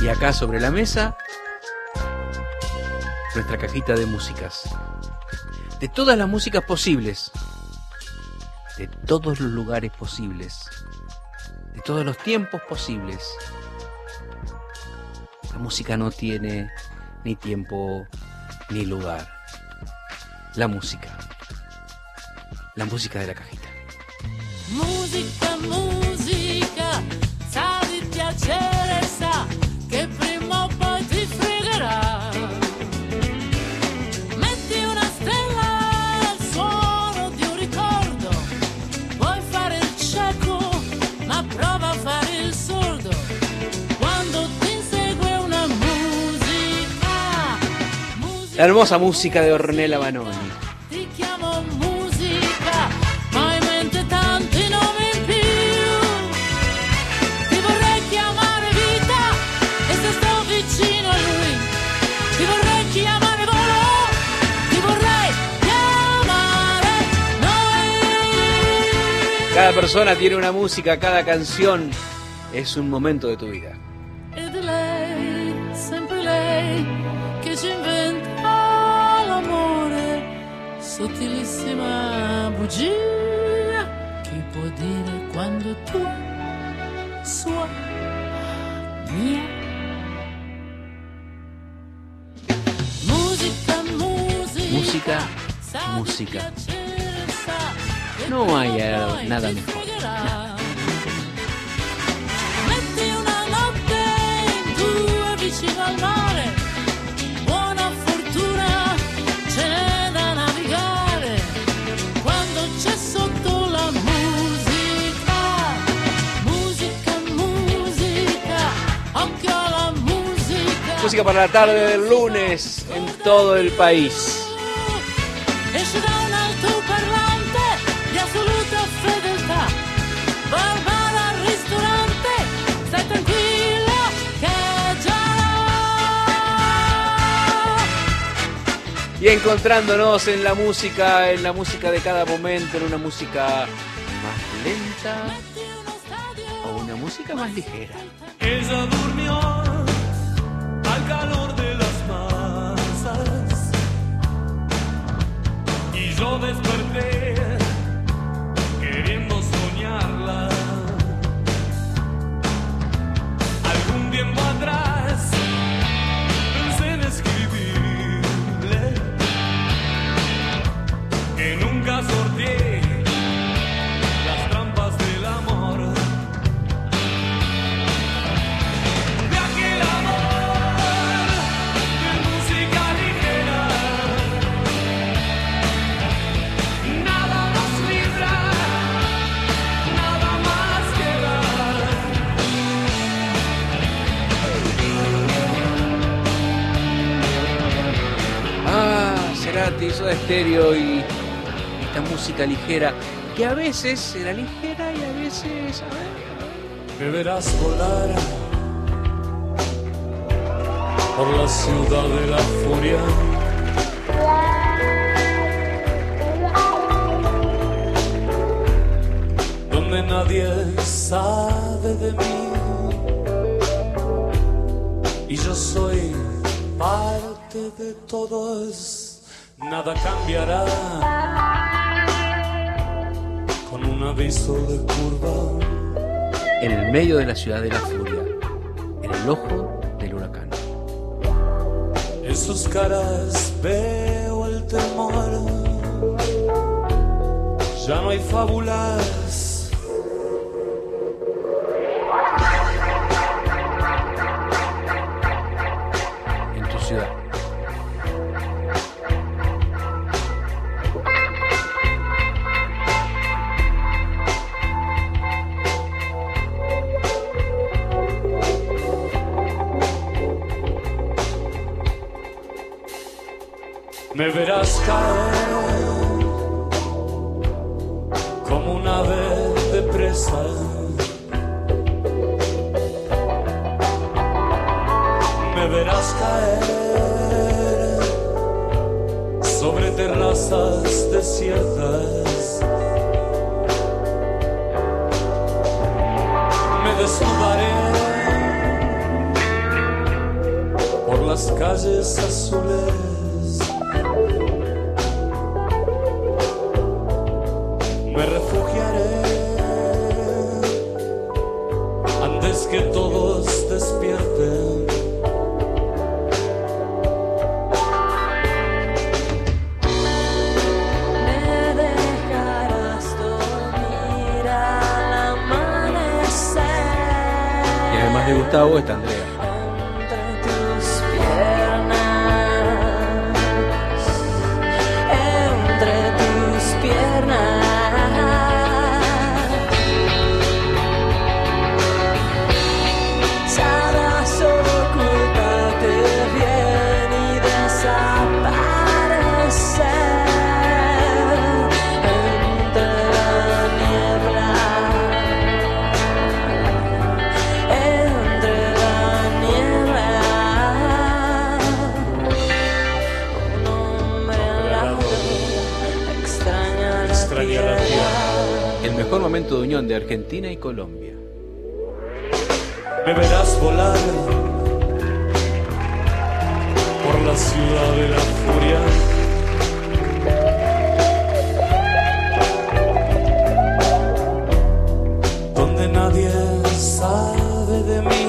Y acá sobre la mesa, nuestra cajita de músicas. De todas las músicas posibles. De todos los lugares posibles. De todos los tiempos posibles. La música no tiene ni tiempo ni lugar. La música. La música de la cajita. Musica, musica, sa di piacere, sa che prima o poi ti fregherà. Metti una stella al suono di un ricordo, puoi fare il cieco, ma prova a fare il sordo. Quando ti insegue una musica. La hermosa música de Ornella Vanoni. Ti chiamo musica, ma in mente tanti nomi in più. Ti vorrei chiamare vita, e se sto vicino a lui, ti vorrei chiamare volo, ti vorrei chiamare noi. Cada persona tiene una música, cada canción es un momento de tu vida. Ed è lei, sempre lei, che ci inventa l'amore, sottilissima bugia, che può dire quando tu, sua, mia. Musica, musica, Música, sa di música. piacere, sa che No hay prima o poi nada ti mejor. fregherà. Metti una notte in due vicino al mare, buona fortuna ce n'è da navigare, quando c'è sotto la musica, musica, musica, occhio alla musica. Música para la tarde del lunes en todo el país. Esce da un altoparlante di assoluta fedeltà, Barbara al ristorante, stai tranquilla che già. Y encontrándonos en la música de cada momento, en una música más lenta Metti uno stadio, o una música más ligera. Ella durmió al calor de las masas y yo desperté queriendo soñarla. Algún tiempo atrás pensé en escribirle que nunca sorteé las trampas del amor. De aquel amor, de música ligera, nada nos libra, nada más queda. Ah, Cerati, Soda Stereo y esta música ligera, que a veces era ligera y a veces, a ver, Me verás volar por la ciudad de la furia, donde nadie sabe de mí y yo soy parte de todos. Nada cambiará con un aviso de curva. en el medio de la ciudad de la furia, en el ojo del huracán. En sus caras veo el temor. Ya no hay fábulas. En tu ciudad. Me verás caer como un ave de presa. Me verás caer sobre terrazas desiertas. Me desnudaré las calles azules. Me refugiaré antes que todos despierten. Me dejarás dormir al amanecer. Y además de Gustavo está Andrea. Entre tus piernas, entre tus piernas. Sabrás ocultarte bien y desaparecer entre la niebla. Entre la niebla, un hombre alado extraña la tierra. El mejor momento de unión de Argentina y Colombia. Me verás volar por la ciudad de la furia. Donde nadie sabe de mí.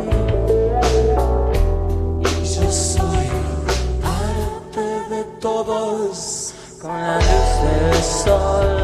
Y yo soy parte de todos. Con la luz del sol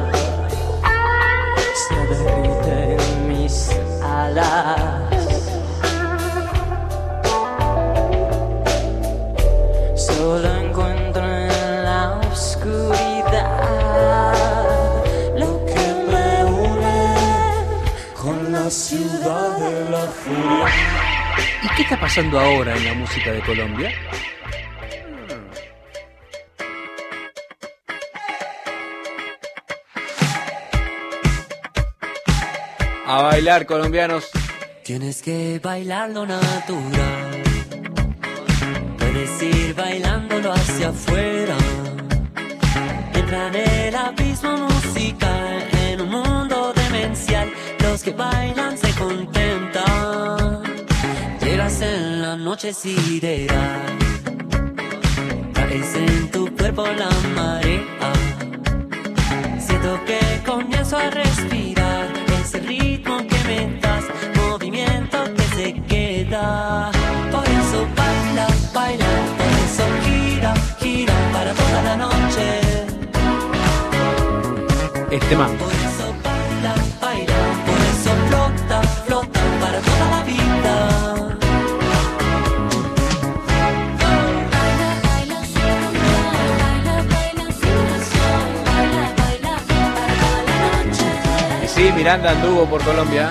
se derriten mis alas. Solo encuentro en la oscuridad lo que me une Con la ciudad de la furia. ¿Y qué está pasando ahora en la música de Colombia? A bailar, colombianos. Tienes que bailar lo natural. Puedes ir bailándolo hacia afuera. Entra en el abismo musical, en un mundo demencial. Los que bailan se contentan. Llegas en la noche sideral. Traes en tu cuerpo la marea. Siento que comienzo a respirar. Ese ritmo que me das, movimiento que se queda. Por eso baila, baila, por eso gira, gira para toda la noche. Este man. Por eso baila, baila, por eso flota, flota para toda la vida. Baila, baila sin baila, baila sin razón, baila, baila para toda la noche. Y sí, Miranda anduvo por Colombia.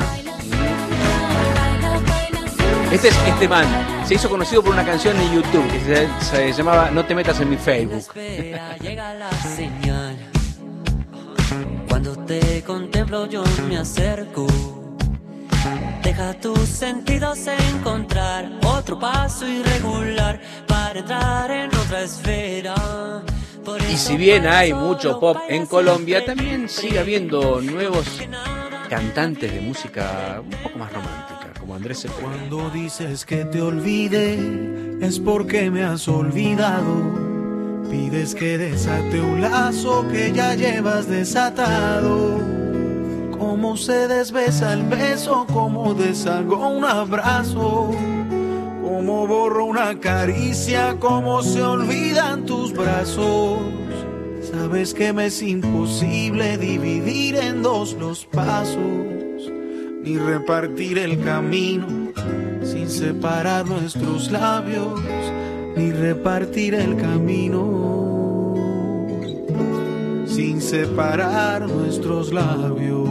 Este es este man. Se hizo conocido por una canción en YouTube que se llamaba No te metas en mi Facebook. Espera, llega la señal. Cuando te contemplo yo me acerco. Deja tus sentidos encontrar otro paso irregular para entrar en otra esfera. Y si bien hay mucho pop en Colombia, también sigue habiendo nuevos cantantes de música un poco más romántica, como Andrés Cepeda. Cuando dices que te olvide, es porque me has olvidado. Pides que desate un lazo que ya llevas desatado. Cómo se desbesa el beso, cómo deshago un abrazo, cómo borro una caricia, cómo se olvidan tus brazos. Sabes que me es imposible dividir en dos los pasos, ni repartir el camino sin separar nuestros labios, ni repartir el camino sin separar nuestros labios.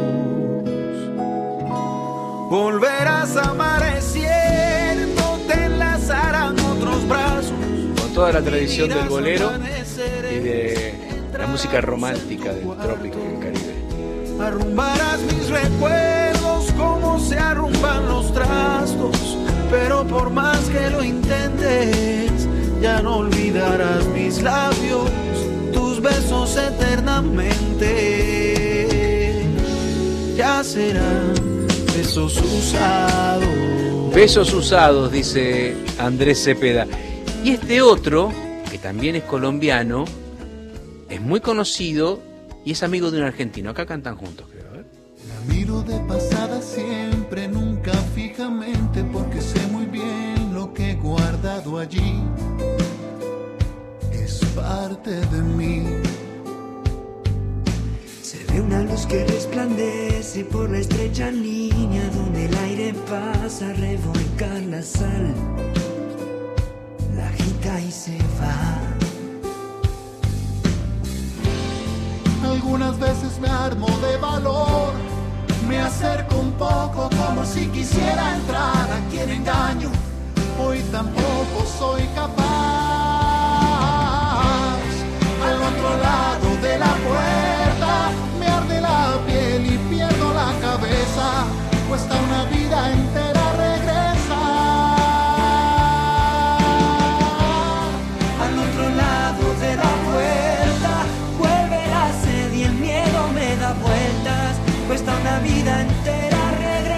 Volverás amaneciendo, te enlazarán otros brazos. Con toda la tradición del bolero y de la música romántica del trópico y del Caribe. Arrumbarás mis recuerdos como se arrumban los trastos, pero por más que lo intentes, ya no olvidarás mis labios, tus besos eternamente. Ya serán besos usados. Besos usados, dice Andrés Cepeda. Y este otro, que también es colombiano, es muy conocido y es amigo de un argentino. Acá cantan juntos, creo. La miro de pasada siempre, nunca fijamente, porque sé muy bien lo que he guardado allí. Es parte de mí. Se ve una luz que resplandece por la estrecha línea donde el aire pasa a revolcar la sal. La agita y se va. Algunas veces me armo de valor, me acerco un poco como si quisiera entrar aquí en engaño. Hoy tampoco soy capaz. Al otro lado de la puerta me arde la piel y pierdo la cabeza. Cuesta una vida entera regresar. Al otro lado de la puerta vuelve la sed y el miedo me da vueltas. Cuesta una vida entera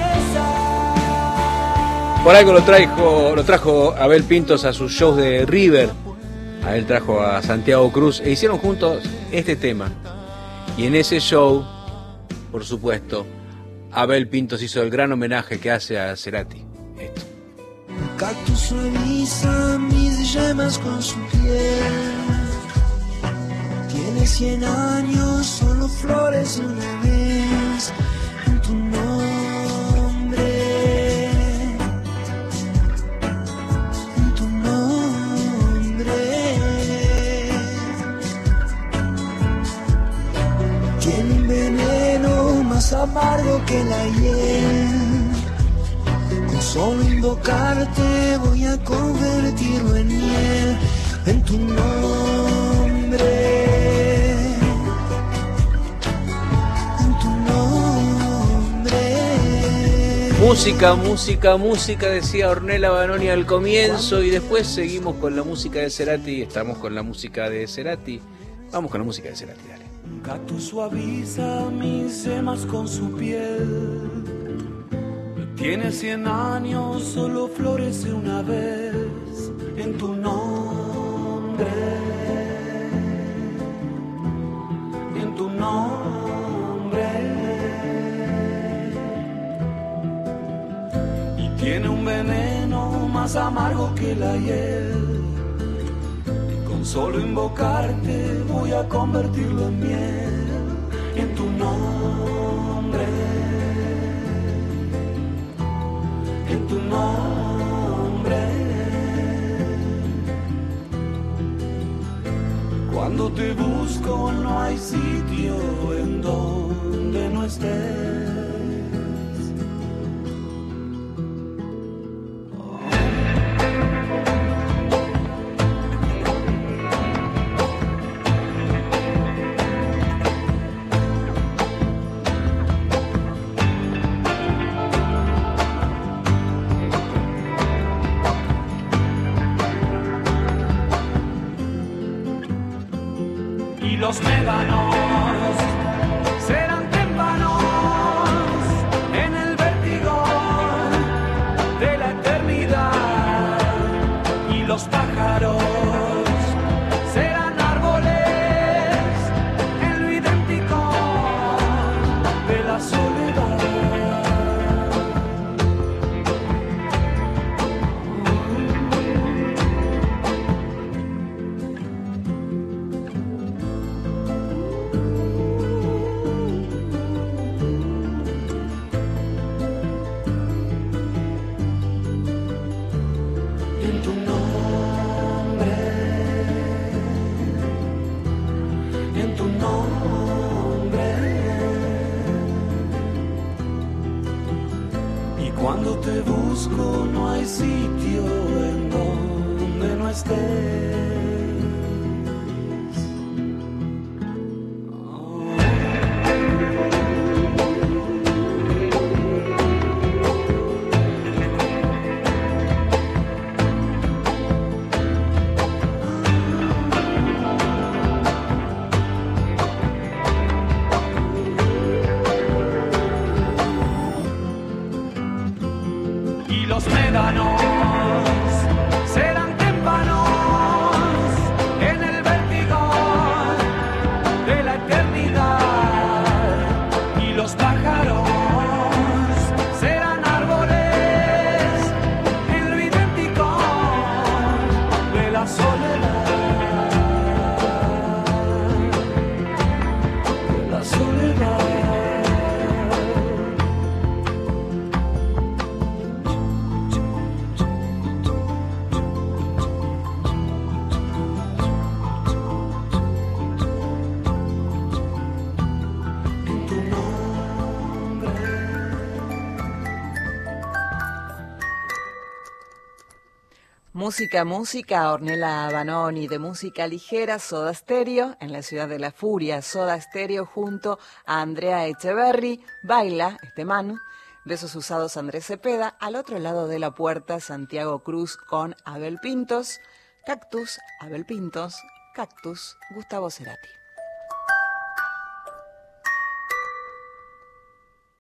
regresar. Por algo lo trajo Abel Pintos a sus shows de River. A él trajo a Santiago Cruz e hicieron juntos este tema. Y en ese show, por supuesto, Abel Pintos hizo el gran homenaje que hace a Cerati. Esto. El cactus suaviza mis yemas con su piel. Tiene 100 años, solo flores una vez. En tu nombre, en tu nombre. Tiene un veneno más amargo que la hiel. Con solo invocarte voy a convertirlo en miel. En tu nombre. Música, música, música, decía Ornella Vanoni al comienzo, y después seguimos con la música de Cerati. Estamos con la música de Cerati. Vamos con la música de Cerati, dale. Un cactus suaviza mis yemas con su piel. Tiene 100 años, solo florece una vez. En tu nombre, en tu nombre. Tiene un veneno más amargo que la hiel. Y con solo invocarte voy a convertirlo en miel. En tu nombre, en tu nombre. Cuando te busco no hay sitio en donde no estés. Los médanos serán témpanos en el vértigo de la eternidad, y los pájaros serán árboles en lo idéntico de la soledad. Cuando te busco no hay sitio en donde no estés. Los médanos Música, música, Ornella Vanoni de música ligera, Soda Stereo, en la ciudad de la furia, Soda Stereo junto a Andrea Echeverry, Baila, este Manu, Besos Usados Andrés Cepeda, al otro lado de la puerta Santiago Cruz con Abel Pintos, Cactus, Abel Pintos, Cactus, Gustavo Cerati.